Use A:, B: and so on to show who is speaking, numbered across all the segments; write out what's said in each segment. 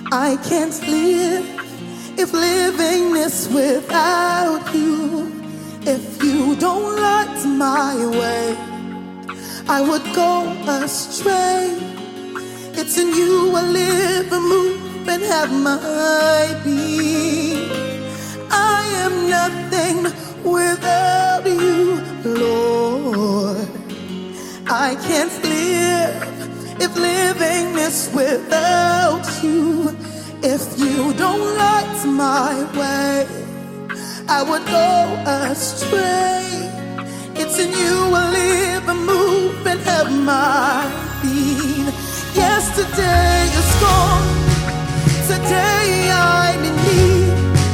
A: I can't live if living is without you. If you don't light my way, I would go astray. It's in you I live and move and have my being. I am nothing without you, Lord. I can't live if living is without you. If you don't light my way, I would go astray. It's in you I live and move and have my being. Yesterday is gone, today I'm in need.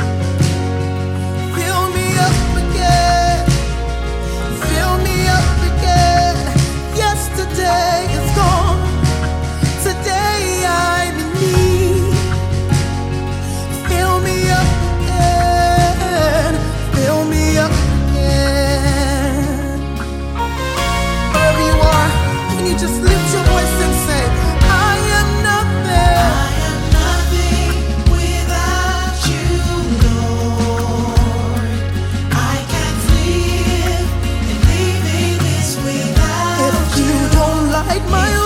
A: Fill me up again, fill me up again. Yesterday is gone, today I'm in need. Fill me up again, fill me up again. Wherever you are, can you just lift your voice and say, I am nothing. I am nothing without you, Lord. I can't live, and living is without you. If you don't like my way,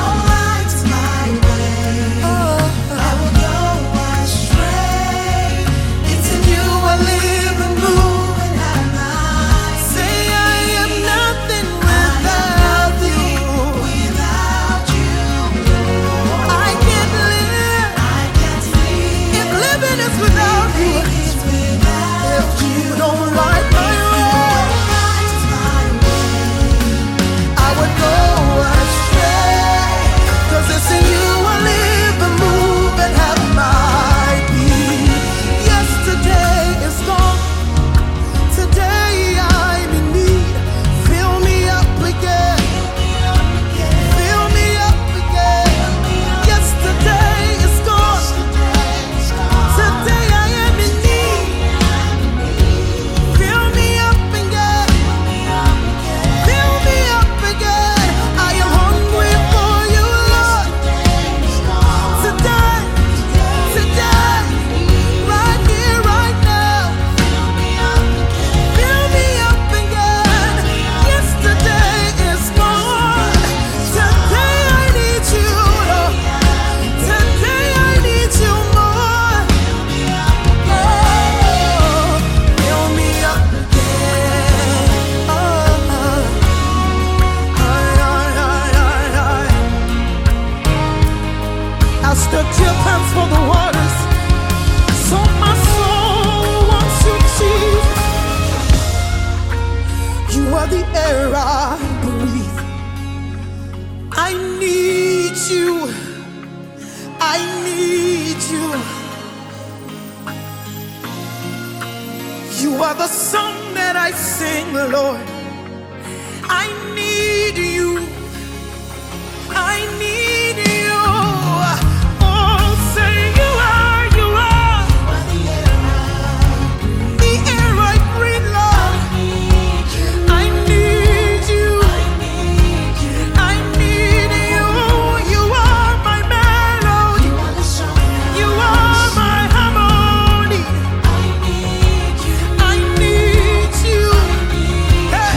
A: I will go astray. It's in you I live and move and have my say. I am nothing without you. I can't live if living is without you. If you don't like my way, I would go astray. 'Cause it's in you I live and move and have my being. Yesterday is gone, today I'm in need. Fill me up again, fill me up again. Yesterday is gone, today I am in need. Fill me up again, fill me up again. I am hungry for you, Lord. Today, today, right here, right now. Fill me up again. Yesterday is gone. Today I need you, Lord. Today I need you more. Oh, fill me up again. I'll stretch your hands for the waters, so my soul wants you, Jesus. You are the air I breathe. I need you. I need you. You are the song that I sing, Lord. I need you. I need you. Oh, say you are the air I breathe, Lord. I need you. I need you. You are my melody. You are my harmony. I need you. Hey.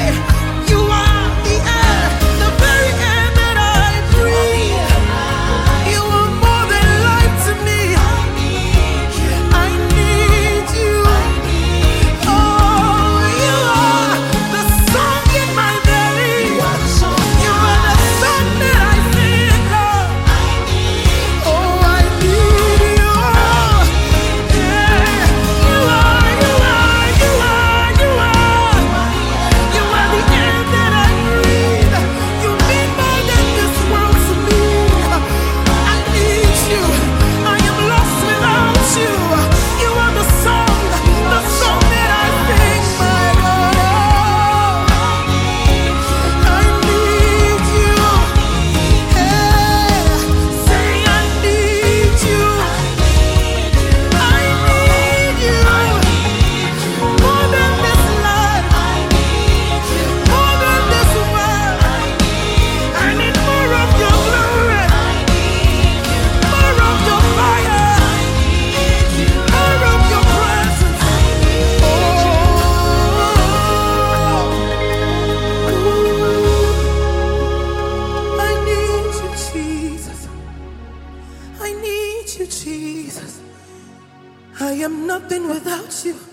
A: Jesus. I am nothing without you.